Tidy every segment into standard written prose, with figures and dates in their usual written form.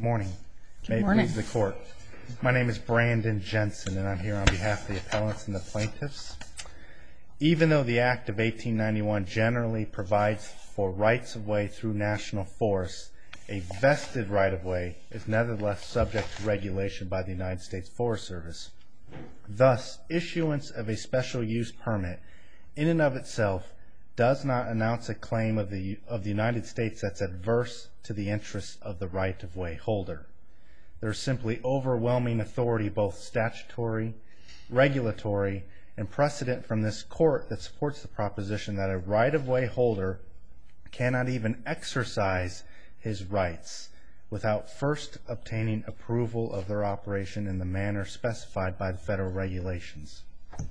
Good morning. Good May it morning. please the court. My name is Brandon Jensen, and I'm here on behalf of the appellants and the plaintiffs. Even though the Act of 1891 generally provides for rights-of-way through national forests, a vested right-of-way is nevertheless subject to regulation by the United States Forest Service. Thus, issuance of a special use permit in and of itself does not announce a claim of the United States that's adverse to the interests of the right-of-way holder. There is simply overwhelming authority, both statutory, regulatory, and precedent from this court that supports the proposition that a right-of-way holder cannot even exercise his rights without first obtaining approval of their operation in the manner specified by the federal regulations.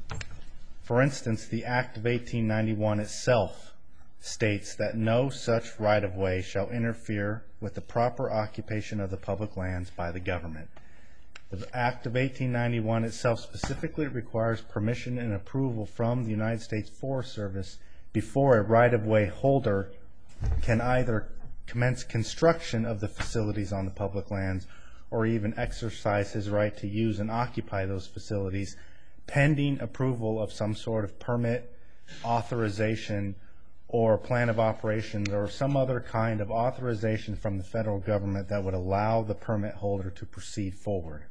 For instance, the Act of 1891 itself states that no such right-of-way shall interfere with the proper occupation of the public lands by the government. The Act of 1891 itself specifically requires permission and approval from the United States Forest Service before a right-of-way holder can either commence construction of the facilities on the public lands or even exercise his right to use and occupy those facilities pending approval of some sort of permit, authorization, or plan of operations or some other kind of authorization from the federal government that would allow the permit holder to proceed forward.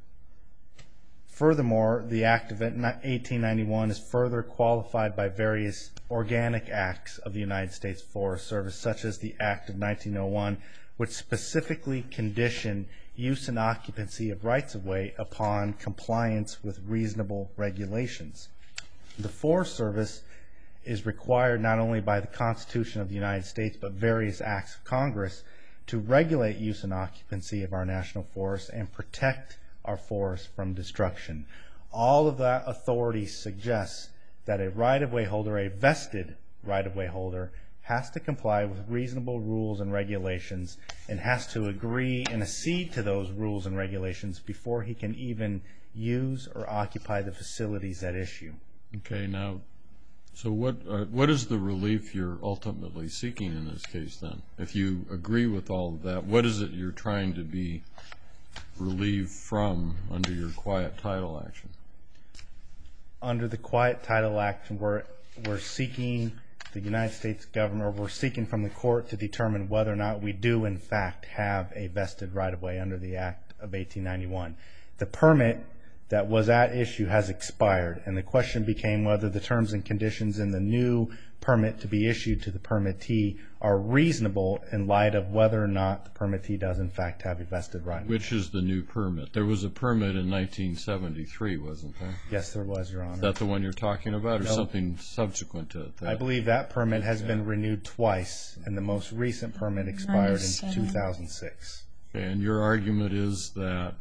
Furthermore, the Act of 1891 is further qualified by various organic acts of the United States Forest Service, such as the Act of 1901, which specifically condition use and occupancy of rights-of-way upon compliance with reasonable regulations. The Forest Service is required not only by the Constitution of the United States but various acts of Congress to regulate use and occupancy of our national forests and protect our forests from destruction. All of that authority suggests that a right-of-way holder, a vested right-of-way holder, has to comply with reasonable rules and regulations and has to agree and accede to those rules and regulations before he can even use or occupy the facilities at issue. Okay, now, so what is the relief you're ultimately seeking in this case then? If you agree with all of that, what is it you're trying to be relieved from under your quiet title action? Under the quiet title action, we're seeking the United States government, or we're seeking from the court to determine whether or not we do in fact have a vested right-of-way under the Act of 1891. The permit that was at issue has expired, and the question became whether the terms and conditions in the new permit to be issued to the permittee are reasonable in light of whether or not the permittee does in fact have a vested right. Which is the new permit? There was a permit in 1973, wasn't there? Yes, there was, Your Honor. Is that the one you're talking about, or No. Something subsequent to it? I believe that permit has been renewed twice, and the most recent permit expired in 2006. Okay, and your argument is that?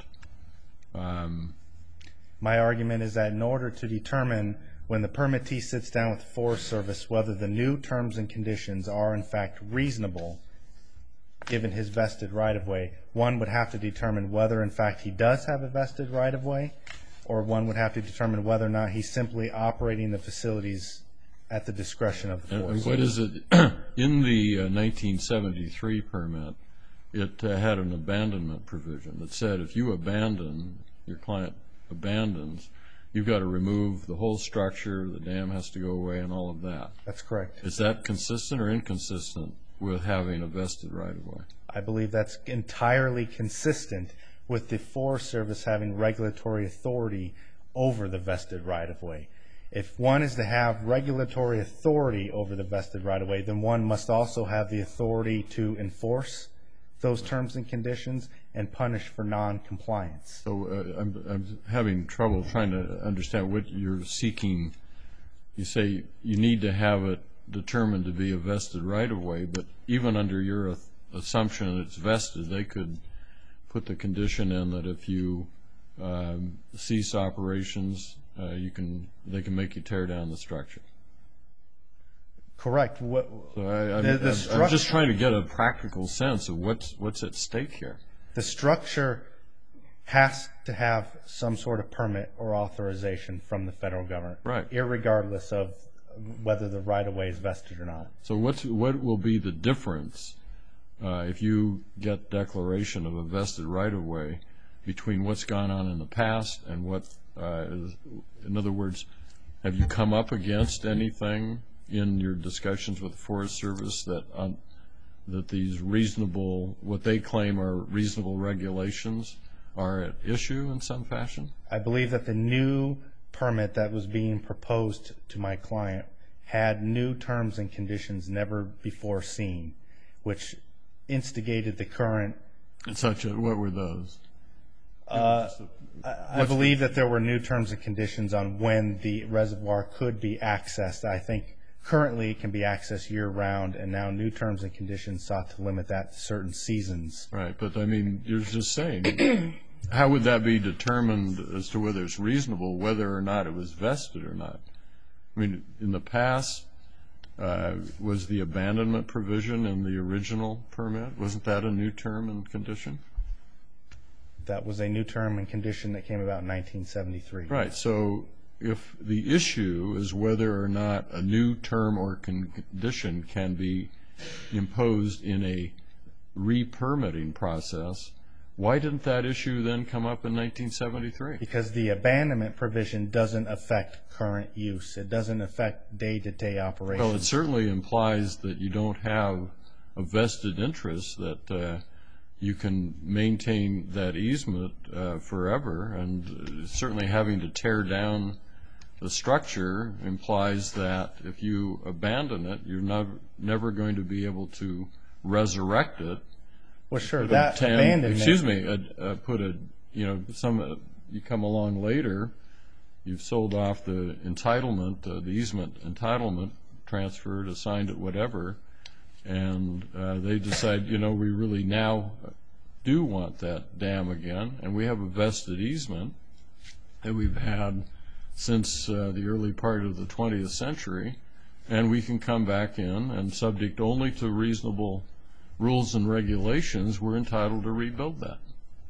My argument is that in order to determine when the permittee sits down with the Forest Service whether the new terms and conditions are in fact reasonable given his vested right-of-way, one would have to determine whether in fact he does have a vested right-of-way, or one would have to determine whether or not he's simply operating the facilities at the discretion of the Forest Service. What is it? In the 1973 permit, it had an abandonment provision that said if you abandon, your client abandons, you've got to remove the whole structure, the dam has to go away, and all of that. That's correct. Is that consistent or inconsistent with having a vested right-of-way? I believe that's entirely consistent with the Forest Service having regulatory authority over the vested right-of-way. If one is to have regulatory authority over the vested right-of-way, then one must also have the authority to enforce those terms and conditions and punish for non-compliance. So I'm having trouble trying to understand what you're seeking. You say you need to have it determined to be a vested right-of-way, but even under your assumption that it's vested, they could put the condition in that if you cease operations, they can make you tear down the structure. Correct. I'm just trying to get a practical sense of what's at stake here. The structure has to have some sort of permit or authorization from the federal government, right, irregardless of whether the right-of-way is vested or not. So what will be the difference if you get declaration of a vested right-of-way between what's gone on in the past and what is, in other words, have you come up against anything in your discussions with the Forest Service that these reasonable, what they claim are reasonable regulations are at issue in some fashion? I believe that the new permit that was being proposed to my client had new terms and conditions never before seen, which instigated the current. What were those? I believe that there were new terms and conditions on when the reservoir could be accessed. I think currently it can be accessed year-round, and now new terms and conditions sought to limit that to certain seasons. Right, but I mean, you're just saying, how would that be determined as to whether it's reasonable, whether or not it was vested or not? I mean, in the past, was the abandonment provision in the original permit, wasn't that a new term and condition? That was a new term and condition that came about in 1973. Right, so if the issue is whether or not a new term or condition can be imposed in a re-permitting process, why didn't that issue then come up in 1973? Because the abandonment provision doesn't affect current use. It doesn't affect day-to-day operations. Well, it certainly implies that you don't have a vested interest that you can maintain that easement forever, and certainly having to tear down the structure implies that if you abandon it, you're never going to be able to resurrect it. Well, sure, that abandonment. Excuse me, you come along later, you've sold off the entitlement, the easement entitlement, transferred, assigned it, whatever, and they decide, we really now do want that dam again, and we have a vested easement that we've had since the early part of the 20th century, and we can come back in and, subject only to reasonable rules and regulations, we're entitled to rebuild that.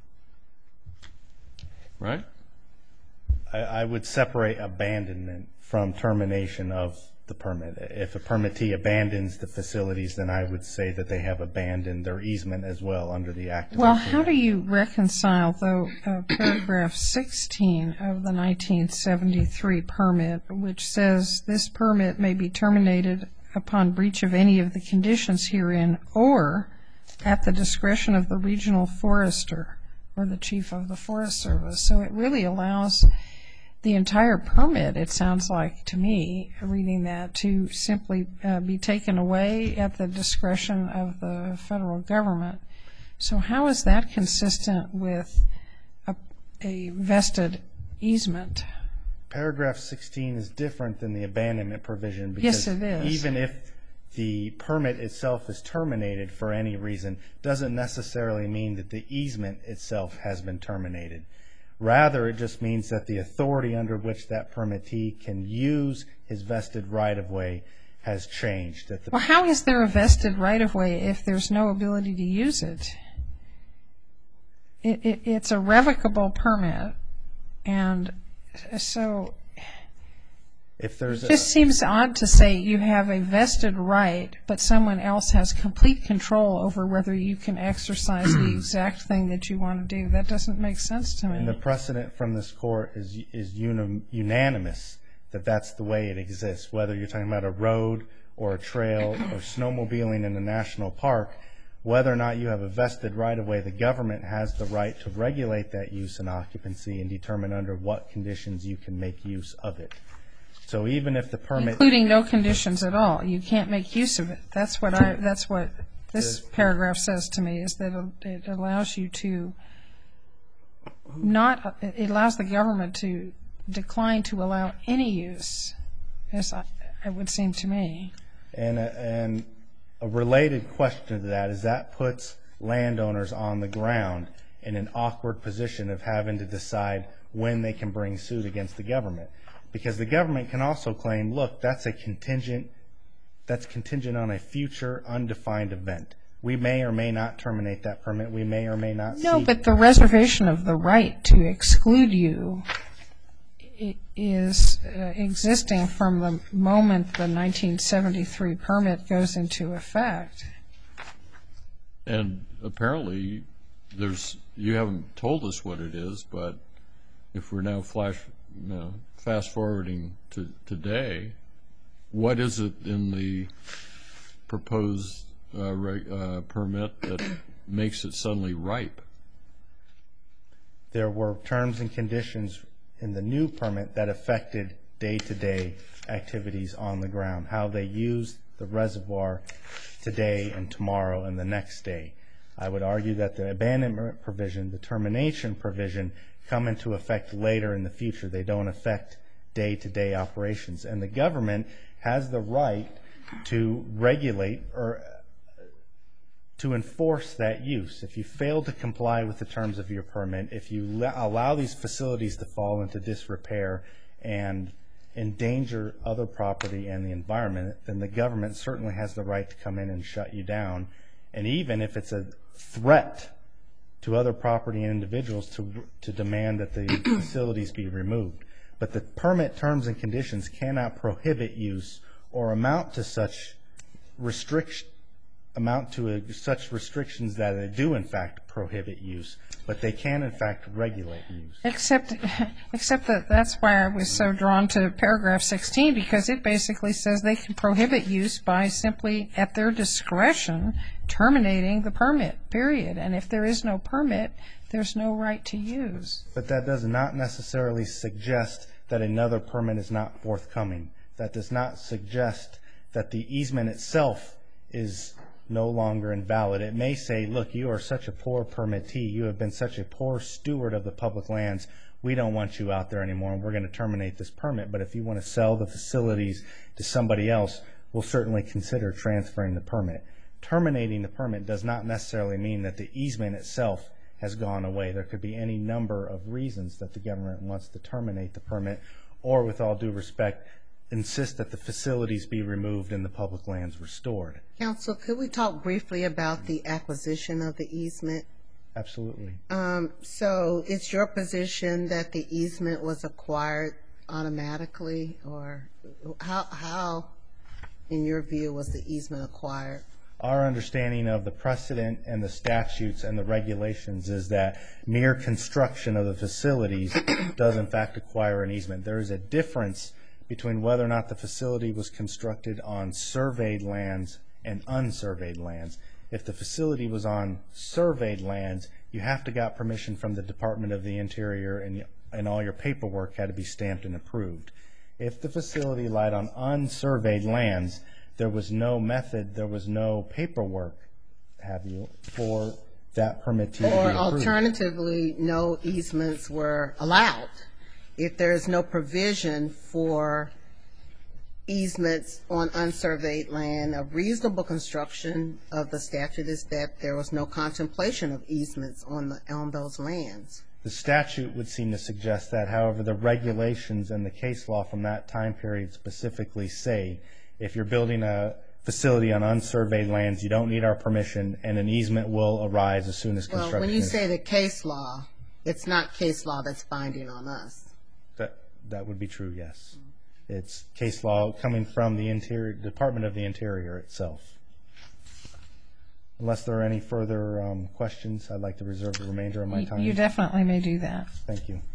Right? I would separate abandonment from termination of the permit. If a permittee abandons the facilities, then I would say that they have abandoned their easement as well under the Act. Well, how do you reconcile, though, paragraph 16 of the 1973 permit, which says this permit may be terminated upon breach of any of the conditions herein or at the discretion of the regional forester or the chief of the Forest Service? So it really allows the entire permit, it sounds like to me, reading that, to simply be taken away at the discretion of the federal government. So how is that consistent with a vested easement? Paragraph 16 is different than the abandonment provision because yes, it is. Even if the permit itself is terminated for any reason, doesn't necessarily mean that the easement itself has been terminated. Rather, it just means that the authority under which that permittee can use his vested right-of-way has changed. Well, how is there a vested right-of-way if there's no ability to use it? It's a revocable permit, and so it just seems odd to say you have a vested right, but someone else has complete control over whether you can exercise the exact thing that you want to do. That doesn't make sense to me. And the precedent from this court is unanimous that that's the way it exists. Whether you're talking about a road or a trail or snowmobiling in a national park, whether or not you have a vested right-of-way, the government has the right to regulate that use and occupancy and determine under what conditions you can make use of it. So even if the permit, including no conditions at all, you can't make use of it. That's what this paragraph says to me, is that it allows you to it allows the government to decline to allow any use, as it would seem to me. And a related question to that is that puts landowners on the ground in an awkward position of having to decide when they can bring suit against the government. Because the government can also claim, look, that's contingent on a future undefined event. We may or may not terminate that permit. We may or may not. No, but the reservation of the right to exclude you is existing from the moment the 1973 permit goes into effect. And apparently you haven't told us what it is, but if we're now fast forwarding to today, what is it in the proposed permit that makes it suddenly ripe? There were terms and conditions in the new permit that affected day-to-day activities on the ground, how they use the reservoir today and tomorrow and the next day. I would argue that the abandonment provision, the termination provision, come into effect later in the future. They don't affect day-to-day operations. And the government has the right to regulate or to enforce that use. If you fail to comply with the terms of your permit, if you allow these facilities to fall into disrepair and endanger other property and the environment, then the government certainly has the right to come in and shut you down. And even if it's a threat to other property and individuals to demand that the facilities be removed. But the permit terms and conditions cannot prohibit use or amount to such restrictions that they do in fact prohibit use, but they can in fact regulate use. Except that that's why I was so drawn to paragraph 16, because it basically says they can prohibit use by simply at their discretion terminating the permit, period. And if there is no permit, there's no right to use. But that does not necessarily suggest that another permit is not forthcoming. That does not suggest that the easement itself is no longer invalid. It may say, look, you are such a poor permittee, you have been such a poor steward of the public lands, we don't want you out there anymore and we're going to terminate this permit. But if you want to sell the facilities to somebody else, we'll certainly consider transferring the permit. Terminating the permit does not necessarily mean that the easement itself has gone away. There could be any number of reasons that the government wants to terminate the permit, or with all due respect, insist that the facilities be removed and the public lands restored. Counsel, could we talk briefly about the acquisition of the easement? Absolutely. So it's your position that the easement was acquired automatically, or how, in your view, was the easement acquired? Our understanding of the precedent and the statutes and the regulations is that mere construction of the facilities does in fact acquire an easement. There is a difference between whether or not the facility was constructed on surveyed lands and unsurveyed lands. If the facility was on surveyed lands, you have to get permission from the Department of the Interior, and all your paperwork had to be stamped and approved. If the facility lied on unsurveyed lands, there was no method, there was no paperwork, for that permit to be approved. Or alternatively, no easements were allowed. If there is no provision for easements on unsurveyed land, a reasonable construction of the statute is that there was no contemplation of easements on those lands. The statute would seem to suggest that. However, the regulations and the case law from that time period specifically say if you're building a facility on unsurveyed lands, you don't need our permission, and an easement will arise as soon as construction is. Well, when you say the case law, it's not case law that's binding on us. That would be true, yes. It's case law coming from the Department of the Interior itself. Unless there are any further questions, I'd like to reserve the remainder of my time. You definitely may do that. Thank you.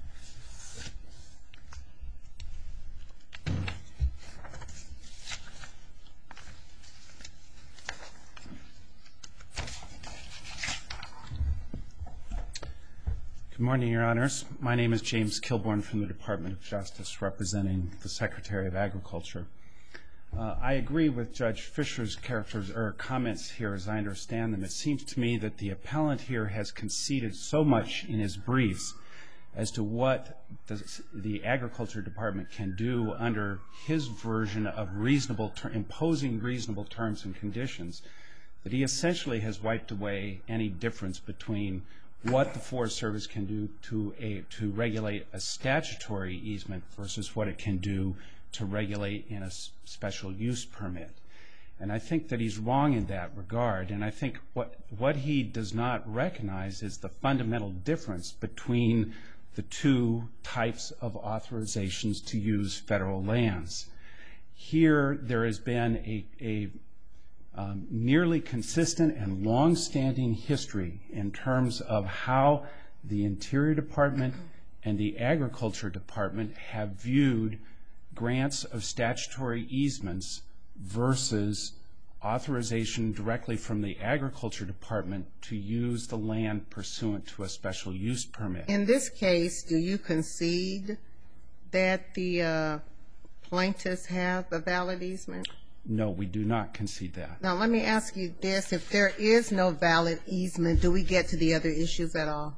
Good morning, Your Honors. My name is James Kilbourne from the Department of Justice, representing the Secretary of Agriculture. I agree with Judge Fisher's comments here as I understand them. It seems to me that the appellant here has conceded so much in his briefs as to what the Agriculture Department can do under his version of imposing reasonable terms and conditions, that he essentially has wiped away any difference between what the Forest Service can do to regulate a statutory easement versus what it can do to regulate in a special use permit. And I think that he's wrong in that regard. And I think what he does not recognize is the fundamental difference between the two types of authorizations to use federal lands. Here there has been nearly consistent and long-standing history in terms of how the Interior Department and the Agriculture Department have viewed grants of statutory easements versus authorization directly from the Agriculture Department to use the land pursuant to a special use permit. In this case, do you concede that the plaintiffs have a valid easement? No, we do not concede that. Now, let me ask you this. If there is no valid easement, do we get to the other issues at all?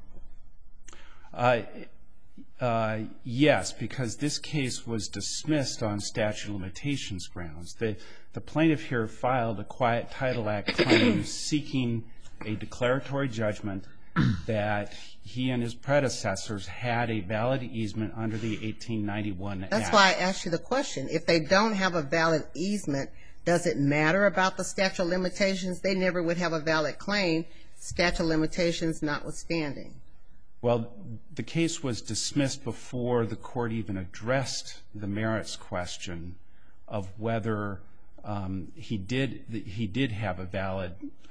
Yes, because this case was dismissed on statute of limitations grounds. The plaintiff here filed a Quiet Title Act claim seeking a declaratory judgment that he and his predecessors had a valid easement under the 1891 Act. That's why I asked you the question. If they don't have a valid easement, does it matter about the statute of limitations? They never would have a valid claim, statute of limitations notwithstanding. Well, the case was dismissed before the court even addressed the merits question of whether he did have a valid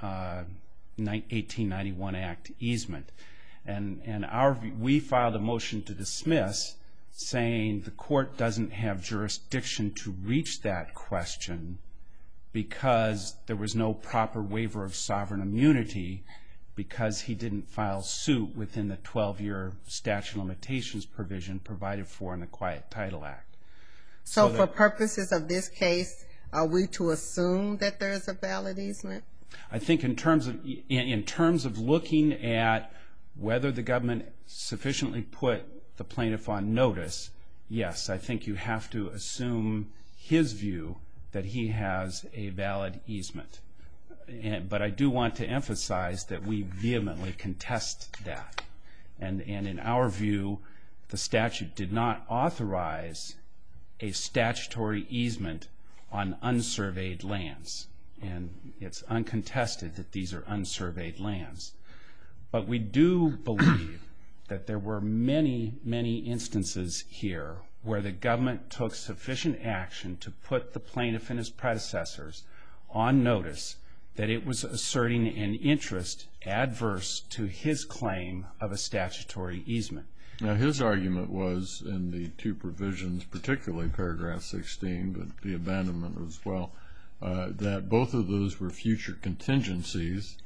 1891 Act easement. And we filed a motion to dismiss saying the court doesn't have jurisdiction to reach that question because there was no proper waiver of sovereign immunity because he didn't file suit within the 12-year statute of limitations provision provided for in the Quiet Title Act. So for purposes of this case, are we to assume that there is a valid easement? I think in terms of looking at whether the government sufficiently put the plaintiff on notice, yes, I think you have to assume his view that he has a valid easement. But I do want to emphasize that we vehemently contest that. And in our view, the statute did not authorize a statutory easement on unsurveyed lands. And it's uncontested that these are unsurveyed lands. But we do believe that there were many, many instances here where the government took sufficient action to put the plaintiff and his predecessors on notice that it was asserting an interest adverse to his claim of a statutory easement. Now, his argument was in the two provisions, particularly paragraph 16, but the abandonment as well, that both of those were future contingencies,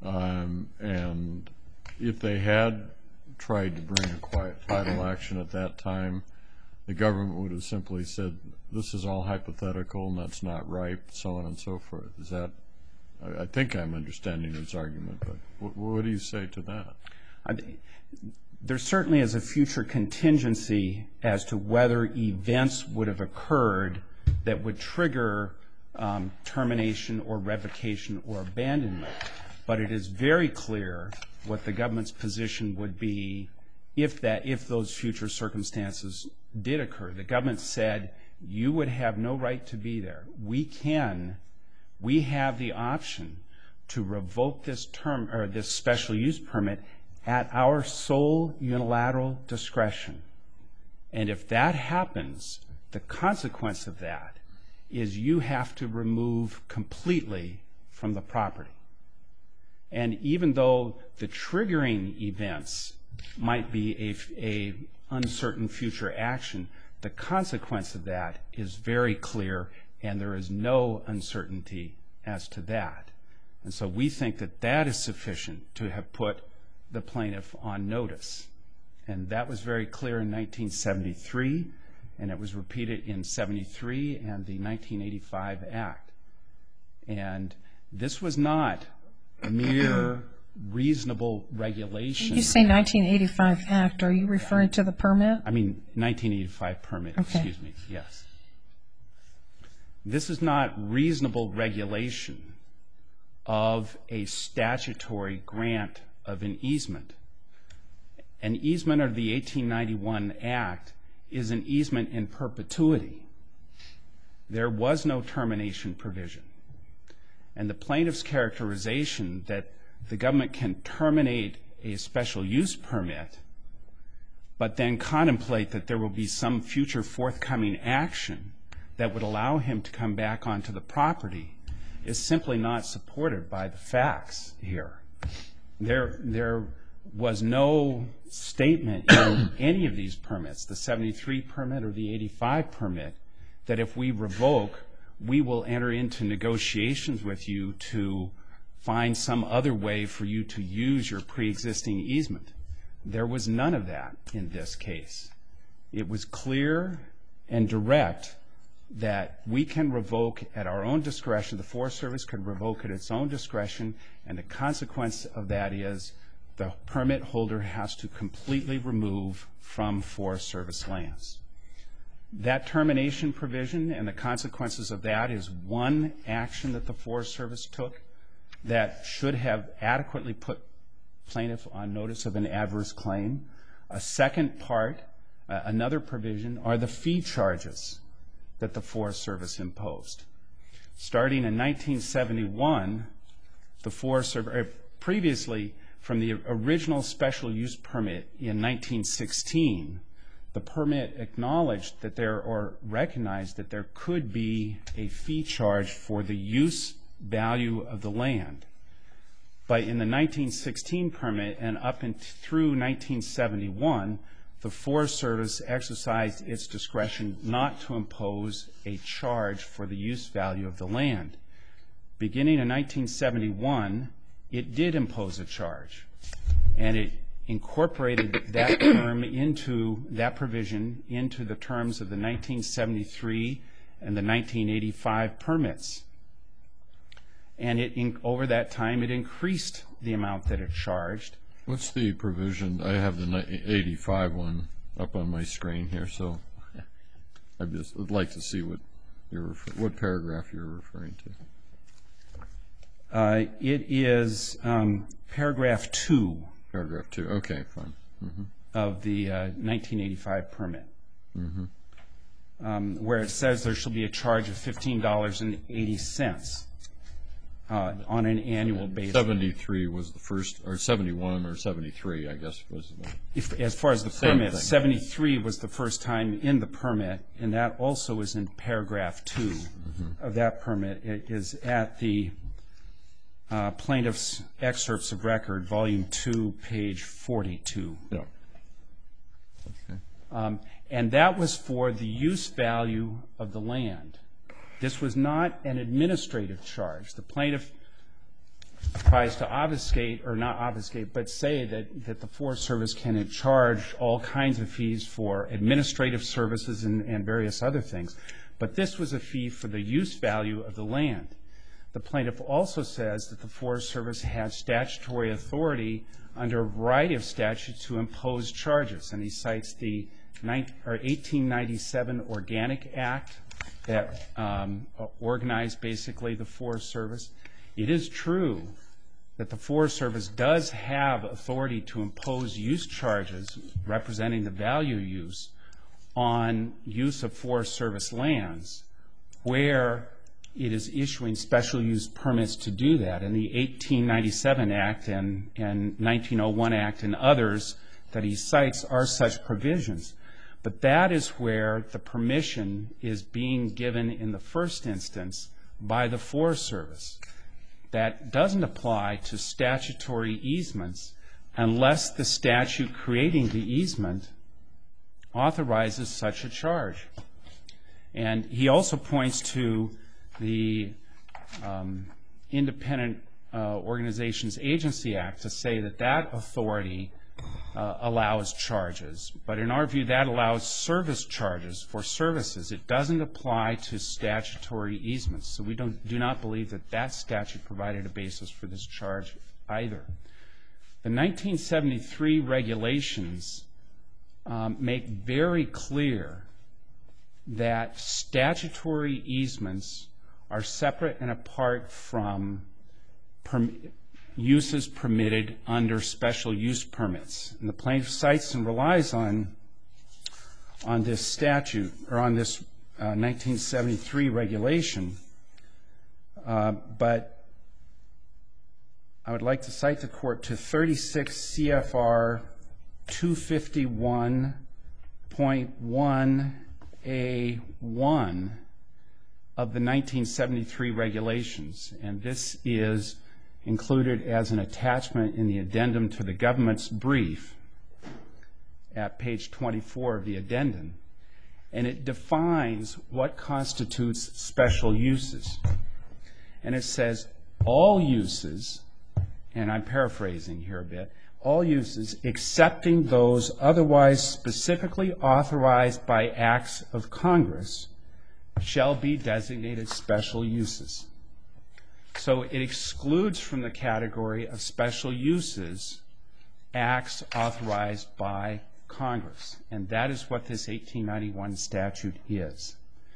and if they had tried to bring a quiet title action at that time, the government would have simply said, this is all hypothetical and that's not ripe, so on and so forth. Is that, I think I'm understanding his argument, but what do you say to that? There certainly is a future contingency as to whether events would have occurred that would trigger termination or revocation or abandonment. But it is very clear what the government's position would be if those future circumstances did occur. The government said, you would have no right to be there. We have the option to revoke this special use permit at our sole unilateral discretion. And if that happens, the consequence of that is you have to remove completely from the property. And even though the triggering events might be a uncertain future action, the consequence of that is very clear, and there is no uncertainty as to that. And so we think that that is sufficient to have put the plaintiff on notice. And that was very clear in 1973, and it was repeated in 73 and the 1985 Act. And this was not a mere reasonable regulation. You say 1985 Act. Are you referring to the permit? I mean 1985 permit, Okay. Excuse me, yes. This is not reasonable regulation of a statutory grant of an easement. An easement of the 1891 Act is an easement in perpetuity. There was no termination provision. And the plaintiff's characterization that the government can terminate a special use permit, but then contemplate that there will be some future forthcoming action that would allow him to come back onto the property, is simply not supported by the facts here. There was no statement in any of these permits, the 73 permit or the 85 permit, that if we revoke, we will enter into negotiations with you to find some other way for you to use your pre-existing easement. There was none of that in this case. It was clear and direct that we can revoke at our own discretion. The Forest Service could revoke at its own discretion, and the consequence of that is the permit holder has to completely remove from Forest Service lands. That termination provision and the consequences of that is one action that the Forest Service took that should have adequately put plaintiff on notice of an adverse claim. A second part, another provision, are the fee charges that the Forest Service imposed. Starting in 1971, the Forest Service, previously from the original special use permit in 1916, the permit acknowledged that or recognized that there could be a fee charge for the use value of the land. But in the 1916 permit and up through 1971, the Forest Service exercised its discretion not to impose a charge for the use value of the land. Beginning in 1971, it did impose a charge, and it incorporated that term into that provision into the terms of the 1973 and the 1985 permits. And over that time, it increased the amount that it charged. What's the provision? I have the 85 one up on my screen here, so I'd like to see what paragraph you're referring to. It is paragraph 2. Paragraph 2. Okay, fine. Mm-hmm. Of the 1985 permit, where it says there shall be a charge of $15.80 on an annual basis. 73 was the first, or 71 or 73, I guess was the as far as the same permit, thing. 73 was the first time in the permit, and that also is in paragraph 2 of that permit. It is at the plaintiff's excerpts of record, volume 2, page 42. Yeah. Okay. And that was for the use value of the land. This was not an administrative charge. The plaintiff tries to obfuscate, or not obfuscate, but say that the Forest Service can charge all kinds of fees for administrative services and various other things. But this was a fee for the use value of the land. The plaintiff also says that the Forest Service had statutory authority under a variety of statutes to impose charges, and he cites the 1897 Organic Act that organized basically the Forest Service. It is true that the Forest Service does have authority to impose use charges representing the value use on use of Forest Service lands where it is issuing special use permits to do that. And the 1897 Act and 1901 Act and others that he cites are such provisions. But that is where the permission is being given in the first instance by the Forest Service. That doesn't apply to statutory easements unless the statute creating the easement authorizes such a charge. And he also points to the Independent Organizations Agency Act to say that that authority allows charges. But in our view, that allows service charges for services. It doesn't apply to statutory easements. So we do not believe that that statute provided a basis for this charge either. The 1973 regulations make very clear that statutory easements are separate and apart from uses permitted under special use permits. And the plaintiff cites and relies on this statute, or on this 1973 regulation. But I would like to cite the court to 36 CFR 251.1A1 of the 1973 regulations, and this is included as an attachment in the addendum to the government's brief at page 24 of the addendum, and it defines what constitutes special uses. And it says, all uses, and I'm paraphrasing here a bit, all uses excepting those otherwise specifically authorized by acts of Congress shall be designated special uses. So it excludes from the category of special uses acts authorized by Congress, and that is what this 1891 statute is.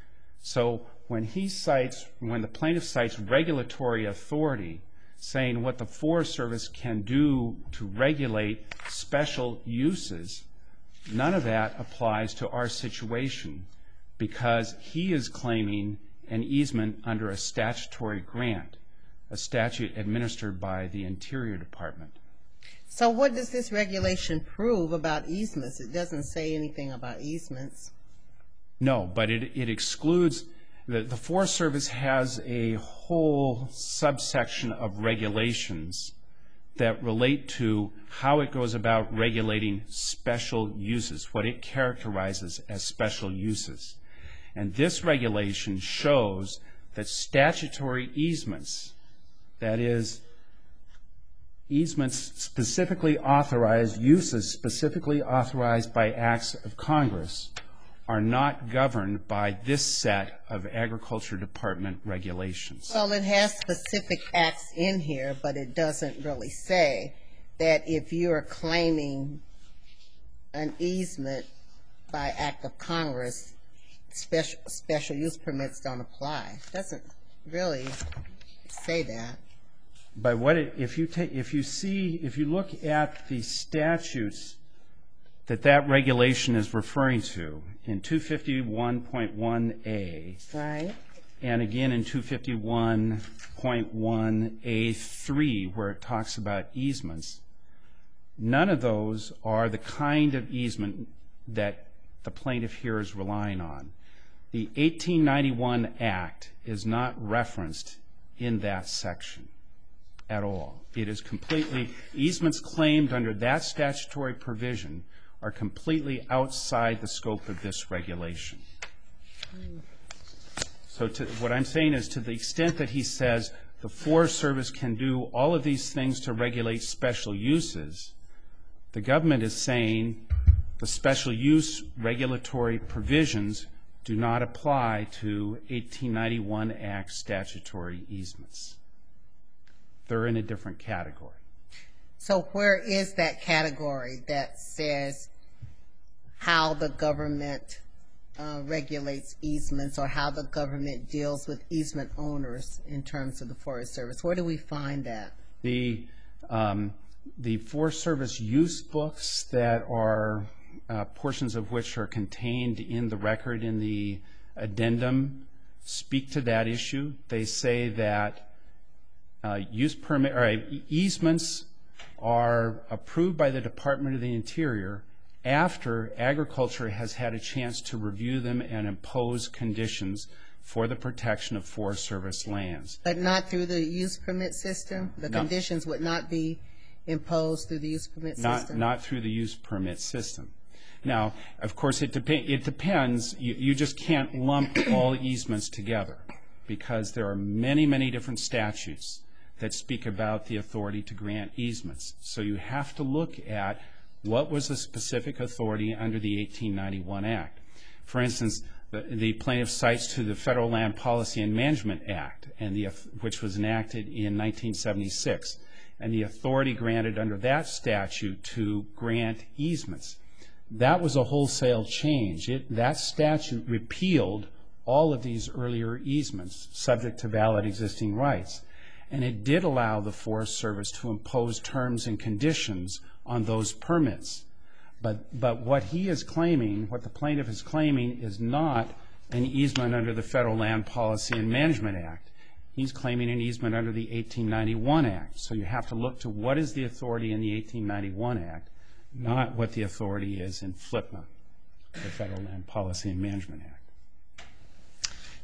So when the plaintiff cites regulatory authority saying what the Forest Service can do to regulate special uses, none of that applies to our situation, because he is claiming an easement under a statutory grant, a statute administered by the Interior Department. So what does this regulation prove about easements? It doesn't say anything about easements. No, but it excludes, the Forest Service has a whole subsection of regulations that relate to how it goes about regulating special uses, what it characterizes as special uses. And this regulation shows that statutory easements, that is, easements specifically authorized, uses specifically authorized by acts of Congress, are not governed by this set of Agriculture Department regulations. Well, it has specific acts in here, but it doesn't really say that if you're claiming an easement by act of Congress, special use permits don't apply. It doesn't really say that. But what if you look at the statutes that regulation is referring to in 251.1A, Right. and again in 251.1A3, where it talks about easements, none of those are the kind of easement that the plaintiff here is relying on. The 1891 Act is not referenced in that section at all. It is completely, easements claimed under that statutory provision are completely outside the scope of this regulation. So what I'm saying is, to the extent that he says the Forest Service can do all of these things to regulate special uses, the government is saying the special use regulatory provisions do not apply to 1891 Act statutory easements. They're in a different category. So where is that category that says how the government regulates easements, or how the government deals with easement owners in terms of the Forest Service? Where do we find that? The Forest Service use books that are portions of which are contained in the record in the addendum speak to that issue. They say that easements are approved by the Department of the Interior after Agriculture has had a chance to review them and impose conditions for the protection of Forest Service lands. But not through the use permit system? The conditions would not be imposed through the use permit system? Not through the use permit system. Now, of course, it depends. You just can't lump all easements together, because there are many, many different statutes that speak about the authority to grant easements. So you have to look at what was the specific authority under the 1891 Act. For instance, the plaintiff cites to the Federal Land Policy and Management Act, which was enacted in 1976, and the authority granted under that statute to grant easements. That was a wholesale change. That statute repealed all of these earlier easements subject to valid existing rights. And it did allow the Forest Service to impose terms and conditions on those permits. But what he is claiming, what the plaintiff is claiming, is not an easement under the Federal Land Policy and Management Act. He's claiming an easement under the 1891 Act. So you have to look to what is the authority in the 1891 Act, not what the authority is in FLPMA, the Federal Land Policy and Management Act.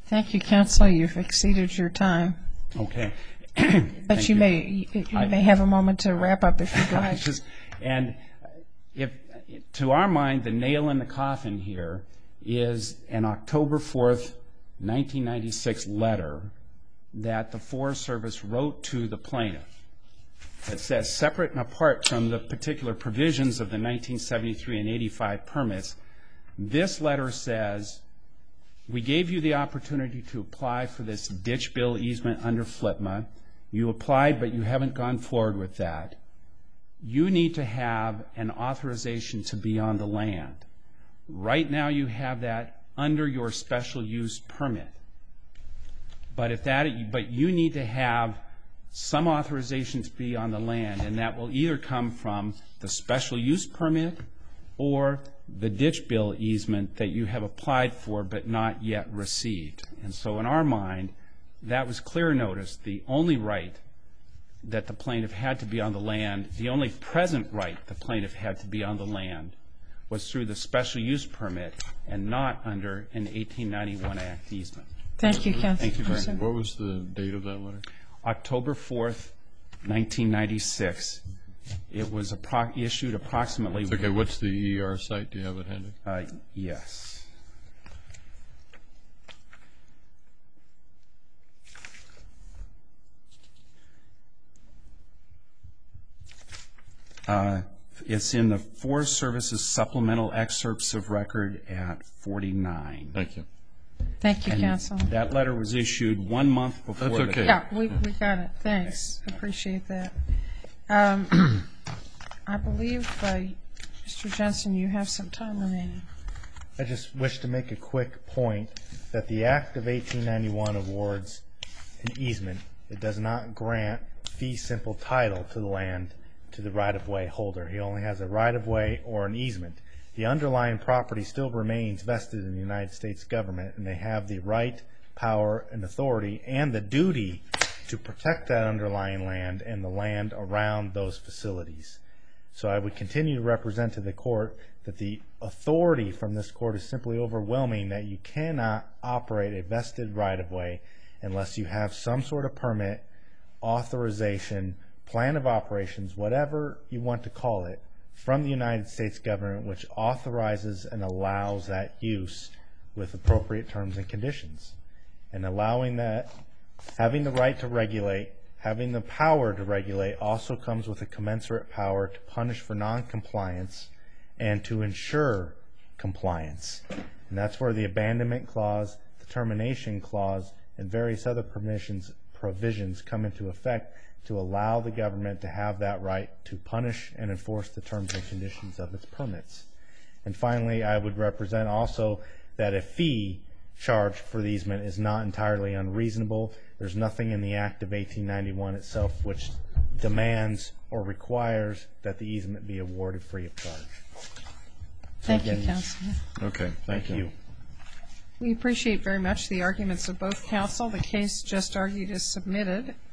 Thank you, counsel. You've exceeded your time. Okay. But you may have a moment to wrap up if you'd like. And if, to our mind, the nail in the coffin here is an October 4th, 1996 letter that the Forest Service wrote to the plaintiff that says, separate and apart from the particular provisions of the 1973 and 85 permits, this letter says, we gave you the opportunity to apply for this ditch bill easement under FLPMA. You applied, but you haven't gone forward with that. You need to have an authorization to be on the land. Right now you have that under your special use permit. But you need to have some authorization to be on the land, and that will either come from the special use permit or the ditch bill easement that you have applied for but not yet received. And so in our mind, that was clear notice. The only right that the plaintiff had to be on the land, the only present right the plaintiff had to be on the land, was through the special use permit and not under an 1891 Act easement. Thank you, counsel. Thank you very much. What was the date of that letter? October 4th, 1996. It was issued approximately... Okay, what's the ER site? Do you have it handy? Yes. It's in the Forest Service's supplemental excerpts of record at 49. Thank you. Thank you, counsel. That letter was issued 1 month before. That's okay. Yeah, we got it. Thanks. Appreciate that. I believe, Mr. Jensen, you have some time remaining. I just wish to make a quick point that the Act of 1891 awards an easement. It does not grant fee simple title to the land to the right-of-way holder. He only has a right-of-way or an easement. The underlying property still remains vested in the United States government, and they have the right, power, and authority and the duty to protect that underlying land and the land around those facilities. So I would continue to represent to the court that the authority from this court is simply overwhelming, that you cannot operate a vested right-of-way unless you have some sort of permit, authorization, plan of operations, whatever you want to call it, from the United States government, which authorizes and allows that use with appropriate terms and conditions. And allowing that, having the right to regulate, having the power to regulate, also comes with a commensurate power to punish for non-compliance and to ensure compliance. And that's where the abandonment clause, the termination clause, and various other provisions come into effect to allow the government to have that right to punish and enforce the terms and conditions of its permits. And finally, I would represent also that a fee charged for the easement is not entirely unreasonable. There's nothing in the Act of 1891 itself which demands or requires that the easement be awarded free of charge. Thank you, counsel. Okay, thank you. We appreciate very much the arguments of both counsel. The case just argued is submitted.